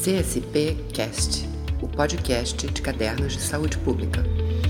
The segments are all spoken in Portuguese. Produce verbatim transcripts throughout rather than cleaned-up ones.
C S P Cast, o podcast de cadernos de saúde pública.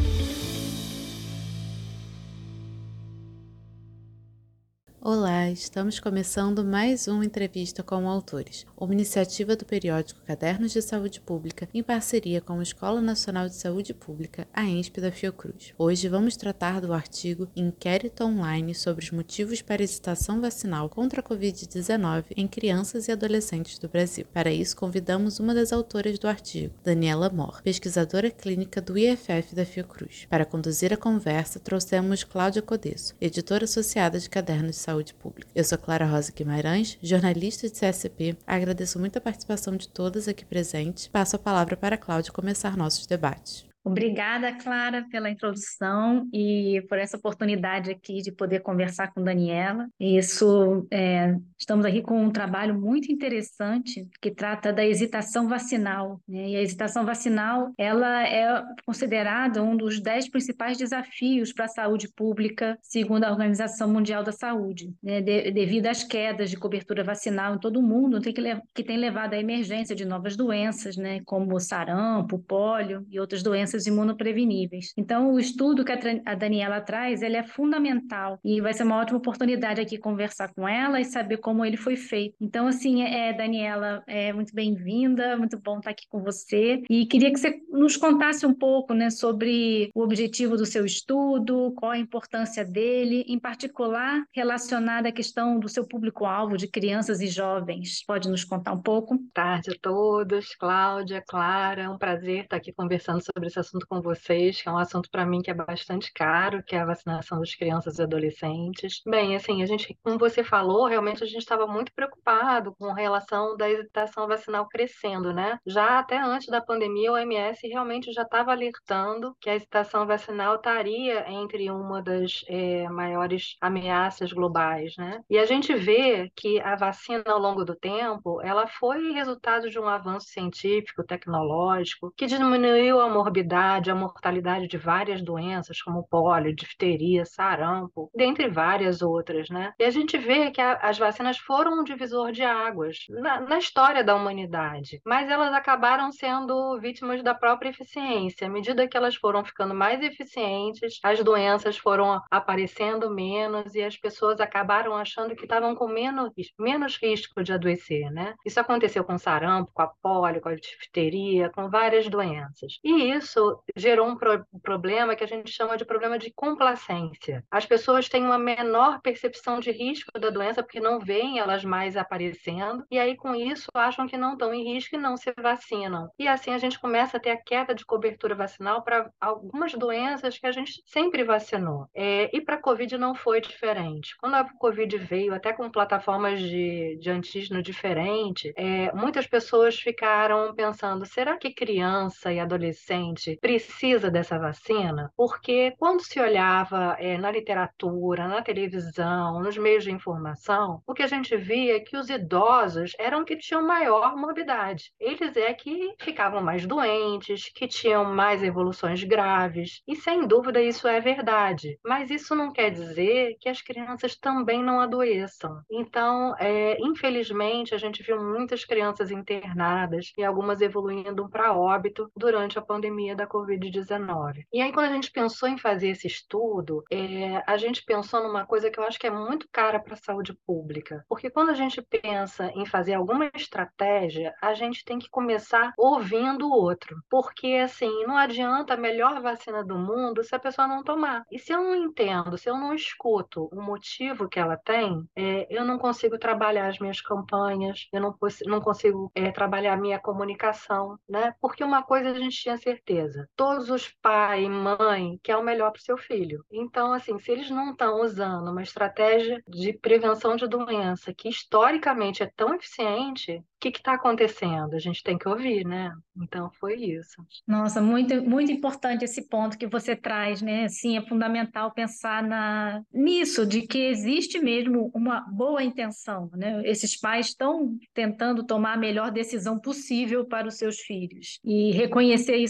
Olá, estamos começando mais uma entrevista com autores, uma iniciativa do periódico Cadernos de Saúde Pública em parceria com a Escola Nacional de Saúde Pública, a ENSP da Fiocruz. Hoje vamos tratar do artigo Inquérito Online sobre os motivos para hesitação vacinal contra a covid dezenove em crianças e adolescentes do Brasil. Para isso, convidamos uma das autoras do artigo, Daniela Mor, pesquisadora clínica do I F F da Fiocruz. Para conduzir a conversa, trouxemos Cláudia Codesso, editora associada de Cadernos de Saúde Pública. Eu sou Clara Rosa Guimarães, jornalista de C S P. Agradeço muito a participação de todas aqui presentes. Passo a palavra para a Cláudia começar nossos debates. Obrigada, Clara, pela introdução e por essa oportunidade aqui de poder conversar com Daniela. Isso, é, estamos aqui com um trabalho muito interessante que trata da hesitação vacinal, né? E a hesitação vacinal, ela é considerada um dos dez principais desafios para a saúde pública, segundo a Organização Mundial da Saúde, né? De, devido às quedas de cobertura vacinal em todo o mundo, que, que tem levado à emergência de novas doenças, né? Como sarampo, pólio e outras doenças imunopreveníveis. Então, o estudo que a Daniela traz, ele é fundamental e vai ser uma ótima oportunidade aqui conversar com ela e saber como ele foi feito. Então, assim, é, Daniela, é muito bem-vinda, muito bom estar aqui com você e queria que você nos contasse um pouco, né, sobre o objetivo do seu estudo, qual a importância dele, em particular relacionada à questão do seu público-alvo de crianças e jovens. Pode nos contar um pouco? Boa tarde a todos, Cláudia, Clara, é um prazer estar aqui conversando sobre esse assunto com vocês, que é um assunto para mim que é bastante caro, que é a vacinação das crianças e adolescentes. Bem, assim, a gente, como você falou, realmente a gente estava muito preocupado com relação da hesitação vacinal crescendo, né? Já até antes da pandemia, a O M S realmente já estava alertando que a hesitação vacinal estaria entre uma das é, maiores ameaças globais, né? E a gente vê que a vacina, ao longo do tempo, ela foi resultado de um avanço científico, tecnológico, que diminuiu a morbidade, a mortalidade de várias doenças, como pólio, difteria, sarampo, dentre várias outras, né? E a gente vê que a, as vacinas foram um divisor de águas na, na história da humanidade, mas elas acabaram sendo vítimas da própria eficiência. À medida que elas foram ficando mais eficientes, as doenças foram aparecendo menos e as pessoas acabaram achando que estavam com menos, menos risco de adoecer, né? Isso aconteceu com sarampo, com a pólio, com a difteria, com várias doenças. E isso gerou um pro problema que a gente chama de problema de complacência. As pessoas têm uma menor percepção de risco da doença porque não veem elas mais aparecendo, e aí com isso acham que não estão em risco e não se vacinam. E assim a gente começa a ter a queda de cobertura vacinal para algumas doenças que a gente sempre vacinou. É, e para a Covid não foi diferente. Quando a Covid veio, até com plataformas de, de antígeno diferente, é, muitas pessoas ficaram pensando, será que criança e adolescente precisa dessa vacina? Porque quando se olhava é, na literatura, na televisão, nos meios de informação, o que a gente via é que os idosos eram que tinham maior morbidade. Eles é que ficavam mais doentes, que tinham mais evoluções graves. E sem dúvida isso é verdade. Mas isso não quer dizer que as crianças também não adoeçam. Então, é, infelizmente, a gente viu muitas crianças internadas e algumas evoluindo para óbito durante a pandemia da covid dezenove. E aí, quando a gente pensou em fazer esse estudo, é, a gente pensou numa coisa que eu acho que é muito cara para a saúde pública. Porque quando a gente pensa em fazer alguma estratégia, a gente tem que começar ouvindo o outro. Porque, assim, não adianta a melhor vacina do mundo se a pessoa não tomar. E se eu não entendo, se eu não escuto o motivo que ela tem, é, eu não consigo trabalhar as minhas campanhas, eu não, não consigo é, trabalhar a minha comunicação, né? Porque uma coisa a gente tinha certeza, todos os pais e mãe querem o melhor para o seu filho. Então, assim, se eles não estão usando uma estratégia de prevenção de doença que historicamente é tão eficiente, o que está acontecendo? A gente tem que ouvir, né? Então foi isso. Nossa, muito, muito importante esse ponto que você traz, né? Sim, é fundamental pensar na, nisso, de que existe mesmo uma boa intenção, né? Esses pais estão tentando tomar a melhor decisão possível para os seus filhos. E reconhecer isso é fundamental.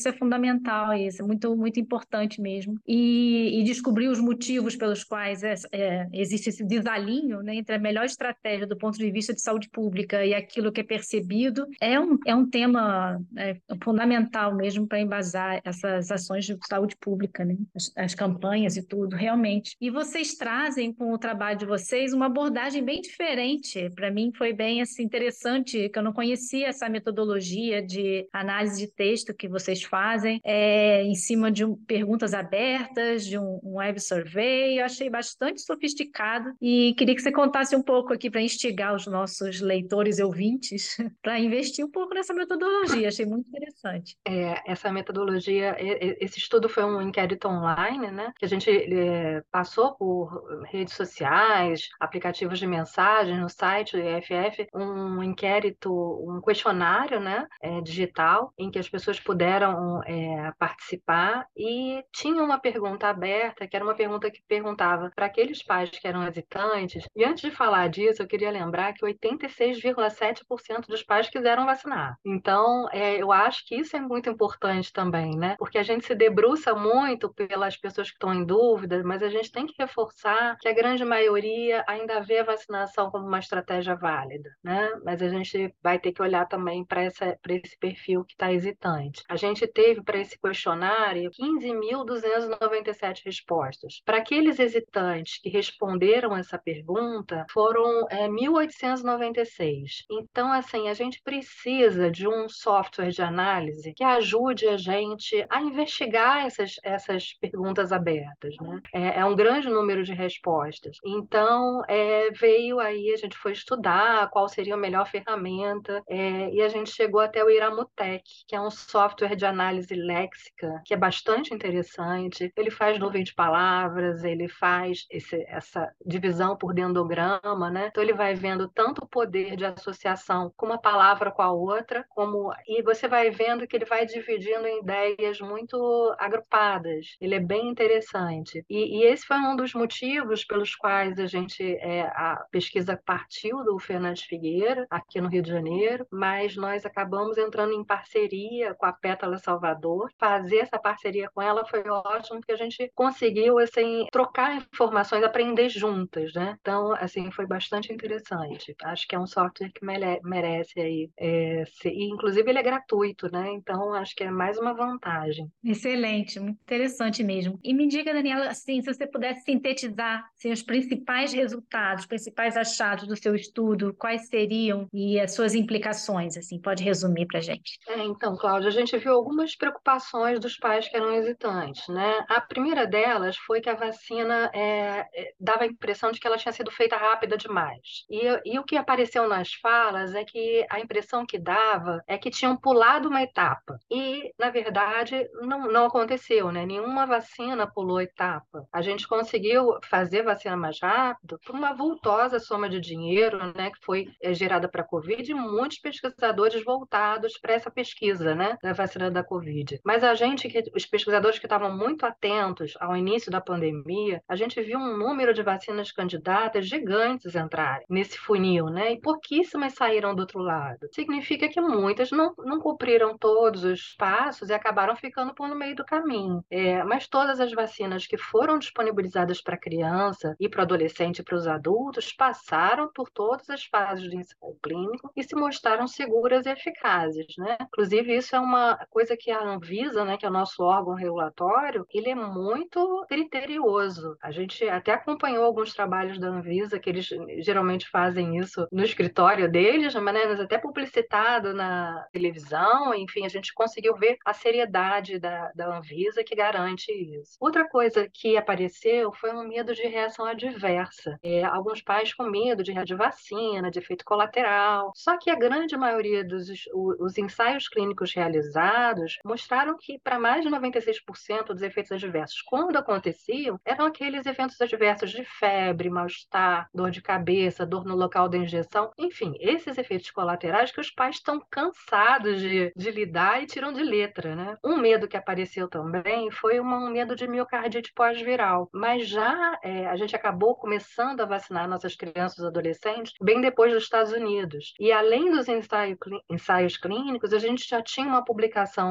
fundamental isso, muito, muito importante mesmo. E, e descobrir os motivos pelos quais é, é, existe esse desalinho, né, entre a melhor estratégia do ponto de vista de saúde pública e aquilo que é percebido é um, é um tema é, fundamental mesmo para embasar essas ações de saúde pública, né? As, as campanhas e tudo, realmente. E vocês trazem com o trabalho de vocês uma abordagem bem diferente. Para mim foi bem assim, interessante, que eu não conhecia essa metodologia de análise de texto que vocês fazem, é, em cima de um, perguntas abertas, de um, um web survey. Eu achei bastante sofisticado e queria que você contasse um pouco aqui para instigar os nossos leitores e ouvintes para investir um pouco nessa metodologia. Achei muito interessante. É, essa metodologia, esse estudo foi um inquérito online, né? Que a gente é, passou por redes sociais, aplicativos de mensagem no site do I F F, um inquérito, um questionário, né? É, digital, em que as pessoas puderam é, participar e tinha uma pergunta aberta, que era uma pergunta que perguntava para aqueles pais que eram hesitantes. E antes de falar disso, eu queria lembrar que oitenta e seis vírgula sete por cento dos pais quiseram vacinar. Então, é, eu acho que isso é muito importante também, né? Porque a gente se debruça muito pelas pessoas que estão em dúvida, mas a gente tem que reforçar que a grande maioria ainda vê a vacinação como uma estratégia válida, né? Mas a gente vai ter que olhar também para esse perfil que está hesitante. A gente teve para esse questionário quinze mil duzentas e noventa e sete respostas. Para aqueles hesitantes que responderam essa pergunta, foram é, mil oitocentos e noventa e seis. Então, assim, a gente precisa de um software de análise que ajude a gente a investigar essas, essas perguntas abertas, né? É, é um grande número de respostas. Então, é, veio aí, a gente foi estudar qual seria a melhor ferramenta, é, e a gente chegou até o Iramutec, que é um software de análise léxica, que é bastante interessante. Ele faz nuvem de palavras, ele faz esse, essa divisão por dendograma, né? Então, ele vai vendo tanto o poder de associação com uma palavra com a outra, como e você vai vendo que ele vai dividindo em ideias muito agrupadas. Ele é bem interessante. E, e esse foi um dos motivos pelos quais a gente, é, a pesquisa partiu do Fernandes Figueira, aqui no Rio de Janeiro, mas nós acabamos entrando em parceria com a Pétala Salvador. Fazer essa parceria com ela foi ótimo, porque a gente conseguiu, assim, trocar informações, aprender juntas, né? Então, assim, foi bastante interessante. Acho que é um software que merece aí, é, ser, e inclusive ele é gratuito, né? Então, acho que é mais uma vantagem. Excelente, muito interessante mesmo. E me diga, Daniela, assim, se você pudesse sintetizar assim, os principais resultados, os principais achados do seu estudo, quais seriam e as suas implicações, assim, pode resumir para a gente? É, então, Cláudia, a gente viu algumas preocupações dos pais que eram hesitantes, né? A primeira delas foi que a vacina é, é, dava a impressão de que ela tinha sido feita rápida demais. E, e o que apareceu nas falas é que a impressão que dava é que tinham pulado uma etapa. E, na verdade, não, não aconteceu, né? Nenhuma vacina pulou etapa. A gente conseguiu fazer vacina mais rápido por uma vultosa soma de dinheiro, né, que foi é, gerada para a Covid, e muitos pesquisadores voltados para essa pesquisa, né, da vacina da Covid. Mas a gente, que, os pesquisadores que estavam muito atentos ao início da pandemia, a gente viu um número de vacinas candidatas gigantes entrarem nesse funil, né, e pouquíssimas saíram do outro lado. Significa que muitas não, não cumpriram todos os passos e acabaram ficando por no meio do caminho. É, mas todas as vacinas que foram disponibilizadas para criança e para o adolescente e para os adultos passaram por todas as fases de ensaio clínico e se mostraram seguras e eficazes, né? Inclusive, isso é uma coisa que a Anvisa, né, que é o nosso órgão regulatório, ele é muito criterioso. A gente até acompanhou alguns trabalhos da Anvisa, que eles geralmente fazem isso no escritório deles, mas até publicitado na televisão, enfim, a gente conseguiu ver a seriedade da, da Anvisa que garante isso. Outra coisa que apareceu foi um medo de reação adversa. É, alguns pais com medo de, de vacina, de efeito colateral. Só que a grande maioria dos os, os ensaios clínicos realizados mostraram que para mais de noventa e seis por cento dos efeitos adversos, quando aconteciam, eram aqueles eventos adversos de febre, mal-estar, dor de cabeça, dor no local da injeção, enfim, esses efeitos colaterais que os pais estão cansados de, de lidar e tiram de letra, né? Um medo que apareceu também foi uma, um medo de miocardite pós-viral, mas já é, a gente acabou começando a vacinar nossas crianças e adolescentes bem depois dos Estados Unidos. E além dos ensaio, ensaios clínicos, a gente já tinha uma publicação do órgão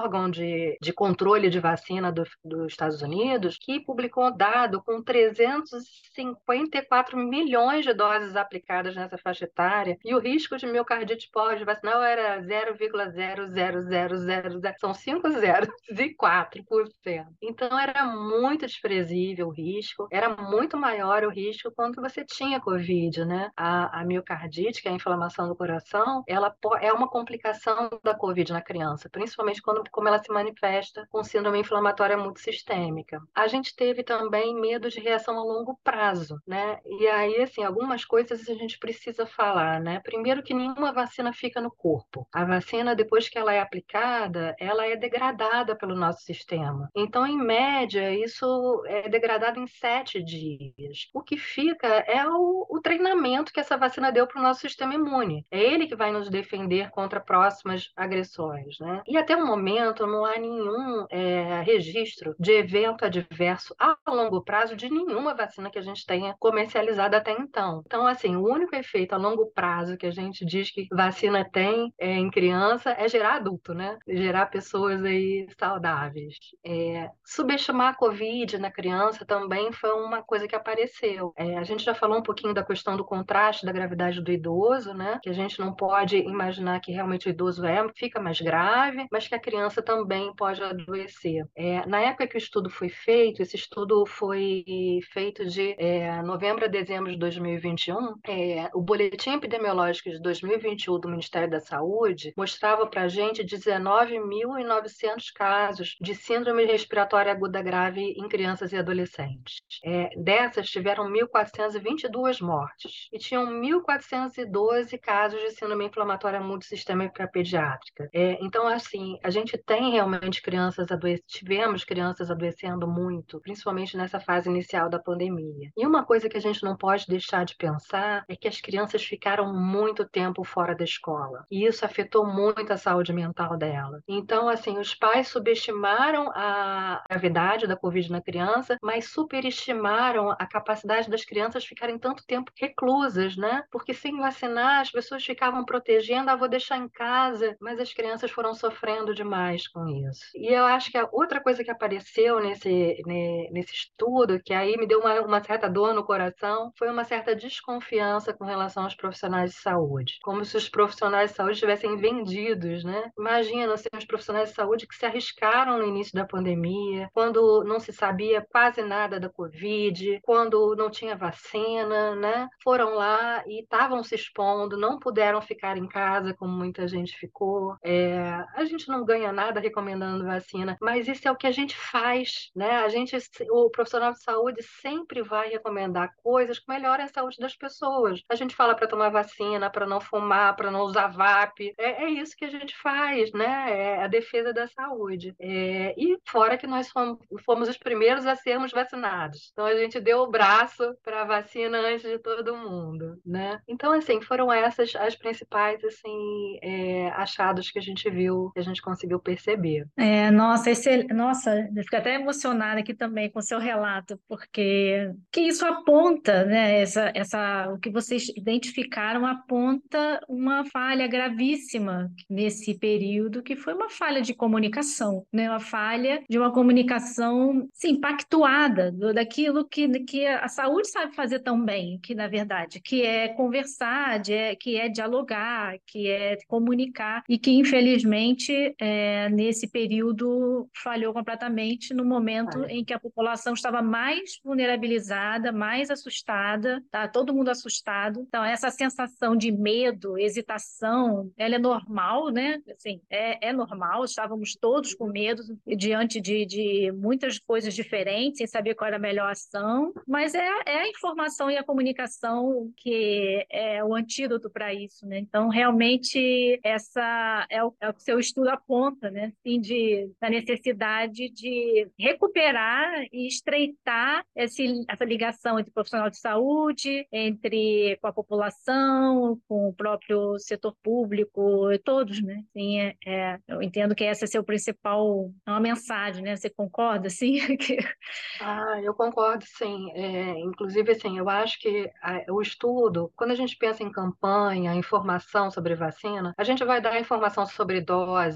órgão de, de controle de vacina do, dos Estados Unidos, que publicou um dado com trezentos e cinquenta e quatro milhões de doses aplicadas nessa faixa etária, e o risco de miocardite pós-vacinal era zero vírgula zero zero zero zero zero, são cinco zeros e quatro por cento. Então era muito desprezível o risco, era muito maior o risco quando você tinha Covid, né? A, a miocardite, que é a inflamação do coração, ela é uma complicação da Covid na criança, principalmente quando como ela se manifesta com síndrome inflamatória multissistêmica. A gente teve também medo de reação a longo prazo, né? E aí, assim, algumas coisas a gente precisa falar, né? Primeiro que nenhuma vacina fica no corpo. A vacina, depois que ela é aplicada, ela é degradada pelo nosso sistema. Então, em média, isso é degradado em sete dias. O que fica é o, o treinamento que essa vacina deu para o nosso sistema imune. É ele que vai nos defender contra próximas agressões, né? E até o momento não há nenhum é, registro de evento adverso a longo prazo de nenhuma vacina que a gente tenha comercializado até então. Então, assim, o único efeito a longo prazo que a gente diz que vacina tem é, em criança é gerar adulto, né? Gerar pessoas aí saudáveis. É, subestimar a Covid na criança também foi uma coisa que apareceu. É, a gente já falou um pouquinho da questão do contraste da gravidade do idoso, né? Que a gente não pode imaginar que realmente o idoso é, fica mais grave, mas que a criança também pode adoecer. É, na época que o estudo foi feito, esse estudo foi feito de é, novembro a dezembro de dois mil e vinte e um, é, o boletim epidemiológico de dois mil e vinte e um do Ministério da Saúde mostrava para a gente dezenove mil e novecentos casos de síndrome respiratória aguda grave em crianças e adolescentes. É, dessas, tiveram mil quatrocentas e vinte e duas mortes e tinham mil quatrocentos e doze casos de síndrome inflamatória multissistêmica pediátrica. É, então, assim, a gente tem realmente crianças adoecendo, tivemos crianças adoecendo muito, principalmente nessa fase inicial da pandemia. E uma coisa que a gente não pode deixar de pensar é que as crianças ficaram muito tempo fora da escola. E isso afetou muito a saúde mental dela. Então, assim, os pais subestimaram a gravidade da Covid na criança, mas superestimaram a capacidade das crianças ficarem tanto tempo reclusas, né? Porque sem vacinar, as pessoas ficavam protegendo, ah, vou deixar em casa, mas as crianças foram sofrendo demais com isso. E eu acho que a outra coisa que apareceu nesse, nesse estudo, que aí me deu uma, uma certa dor no coração, foi uma certa desconfiança com relação aos profissionais de saúde. Como se os profissionais de saúde estivessem vendidos, né? Imagina, assim, os profissionais de saúde que se arriscaram no início da pandemia, quando não se sabia quase nada da Covid, quando não tinha vacina, né? Foram lá e estavam se expondo, não puderam ficar em casa como muita gente ficou. É, a gente não ganha nada recomendando vacina, mas isso é o que a gente faz, né? A gente, o profissional de saúde sempre vai recomendar coisas que melhoram a saúde das pessoas. A gente fala para tomar vacina, para não fumar, para não usar vape. É, é isso que a gente faz, né? É a defesa da saúde. É, e fora que nós fomos, fomos os primeiros a sermos vacinados. Então a gente deu o braço para a vacina antes de todo mundo, né? Então, assim, foram essas as principais, assim, é, achados que a gente viu, que a gente conseguiu perceber. É, nossa, esse, nossa, eu fico até emocionada aqui também com o seu relato, porque que isso aponta, né? Essa, essa, o que vocês identificaram aponta uma falha gravíssima nesse período, que foi uma falha de comunicação, né? Uma falha de uma comunicação, sim, pactuada do- daquilo que, que a saúde sabe fazer tão bem, que na verdade, que é conversar, de, é- que é dialogar, que é comunicar, e que infelizmente é, nesse período falhou completamente no momento Olha, em que a população estava mais vulnerabilizada, mais assustada, tá todo mundo assustado. Então, essa sensação de medo, hesitação, ela é normal, né? Assim, é, é normal, estávamos todos com medo diante de, de muitas coisas diferentes, sem saber qual era a melhor ação, mas é, é a informação e a comunicação que é o antídoto para isso, né? Então, realmente, essa é o, é o que seu estudo aponta, né? Assim, de, da necessidade de recuperar e estreitar esse, essa ligação entre o profissional de saúde, entre com a população, com o próprio setor público, todos, né? Assim, é, é, eu entendo que essa é seu principal, é uma mensagem, né? Você concorda, assim? Que... Ah, eu concordo, sim. É, inclusive, assim, eu acho que a- o estudo, quando a gente pensa em campanha, informação sobre vacina, a gente vai dar informação sobre dose, sobre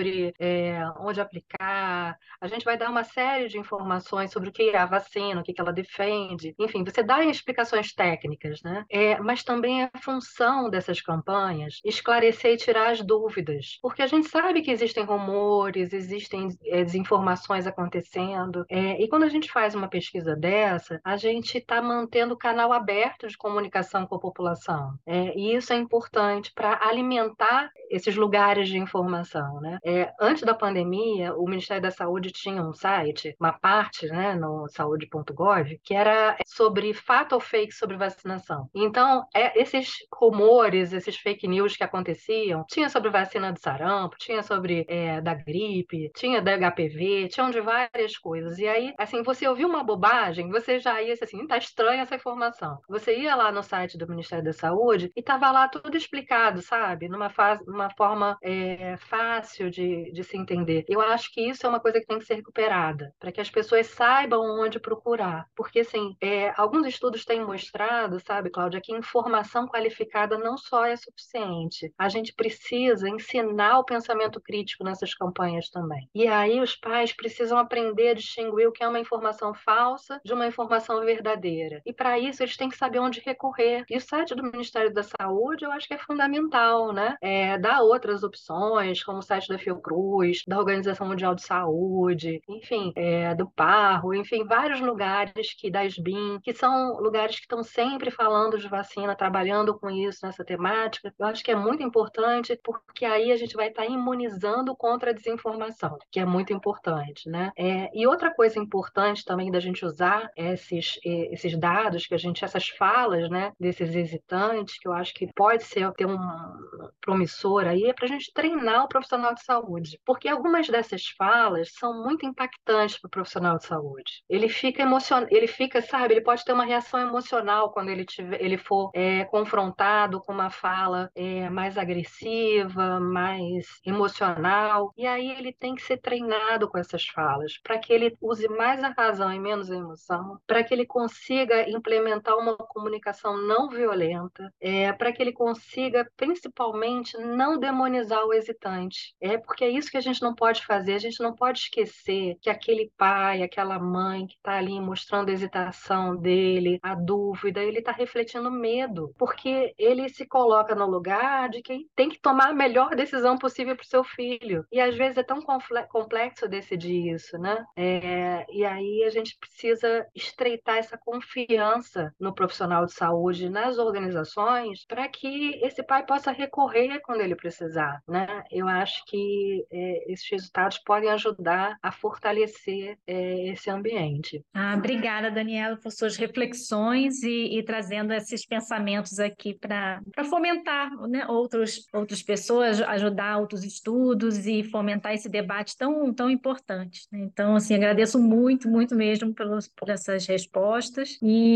sobre é, onde aplicar, a gente vai dar uma série de informações sobre o que é a vacina, o que que ela defende, enfim, você dá explicações técnicas, né? É, mas também é a função dessas campanhas esclarecer e tirar as dúvidas, porque a gente sabe que existem rumores, existem é, desinformações acontecendo, é, e quando a gente faz uma pesquisa dessa, a gente está mantendo o canal aberto de comunicação com a população, é, e isso é importante para alimentar esses lugares de informação, né? É, antes da pandemia, o Ministério da Saúde tinha um site, uma parte, né, no saúde ponto gov, que era sobre fato ou fake sobre vacinação. Então, é, esses rumores, esses fake news que aconteciam, tinha sobre vacina de sarampo, tinha sobre é, da gripe, tinha da H P V, tinham de várias coisas. E aí, assim, você ouviu uma bobagem, você já ia assim, tá estranha essa informação. Você ia lá no site do Ministério da Saúde e tava lá tudo explicado, sabe? Numa, fase, numa forma é, fácil de, de se entender. Eu acho que isso é uma coisa que tem que ser recuperada, para que as pessoas saibam onde procurar. Porque, assim, é, alguns estudos têm mostrado, sabe, Cláudia, que informação qualificada não só é suficiente. A gente precisa ensinar o pensamento crítico nessas campanhas também. E aí os pais precisam aprender a distinguir o que é uma informação falsa de uma informação verdadeira. E para isso eles têm que saber onde recorrer. E o site do Ministério da Saúde eu acho que é fundamental, né? É, dá outras opções, como o site da Fiocruz, da Organização Mundial de Saúde, enfim, é, do Parro, enfim, vários lugares que da SBIM, que são lugares que estão sempre falando de vacina, trabalhando com isso, nessa temática. Eu acho que é muito importante, porque aí a gente vai estar imunizando contra a desinformação, que é muito importante, né? É, e outra coisa importante também da gente usar esses, esses dados, que a gente, essas falas, né, desses hesitantes, que eu acho que pode ser ter um promissor aí, é para a gente treinar o profissional de saúde, porque algumas dessas falas são muito impactantes para o profissional de saúde. Ele fica emocionado, ele fica, sabe, ele pode ter uma reação emocional quando ele, tiver, ele for é, confrontado com uma fala é, mais agressiva, mais emocional, e aí ele tem que ser treinado com essas falas, para que ele use mais a razão e menos a emoção, para que ele consiga implementar uma comunicação não violenta, é, para que ele consiga, principalmente, não demonizar o hesitante. É porque é isso que a gente não pode fazer, a gente não pode esquecer que aquele pai, aquela mãe que está ali mostrando a hesitação dele, a dúvida, ele está refletindo medo, porque ele se coloca no lugar de quem tem que tomar a melhor decisão possível para o seu filho. E às vezes é tão complexo decidir isso, né? É, e aí a gente precisa estreitar essa confiança no profissional de saúde, nas organizações, para que esse pai possa recorrer quando ele precisar, né? Eu acho que é, esses resultados podem ajudar a fortalecer é, esse ambiente. Ah, obrigada, Daniela, por suas reflexões e, e trazendo esses pensamentos aqui para fomentar, né, outros, outras pessoas, ajudar outros estudos e fomentar esse debate tão, tão importante, né? Então, assim, agradeço muito, muito mesmo pelos, por essas respostas.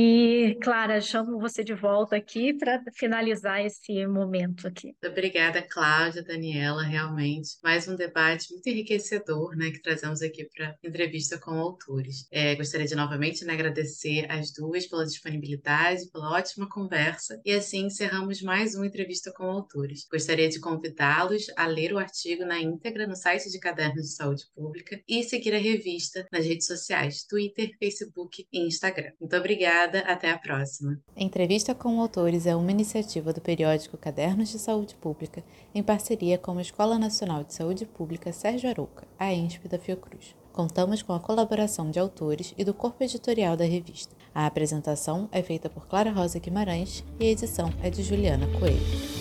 E, Clara, chamo você de volta aqui para finalizar esse momento aqui. Muito obrigada, Cláudia, Daniela, realmente. Mais um debate muito enriquecedor, né, que trazemos aqui para entrevista com autores. É, gostaria de novamente, né, agradecer as duas pela disponibilidade, pela ótima conversa, e assim encerramos mais uma entrevista com autores. Gostaria de convidá-los a ler o artigo na íntegra no site de Cadernos de Saúde Pública e seguir a revista nas redes sociais, Twitter, Facebook e Instagram. Muito obrigada, até a próxima. Entrevista com Autores é uma iniciativa do periódico Cadernos de Saúde Pública, em parceria com a Escola Nacional de Saúde Pública Sérgio Arouca, a E N S P da Fiocruz. Contamos com a colaboração de autores e do corpo editorial da revista. A apresentação é feita por Clara Rosa Guimarães e a edição é de Juliana Coelho.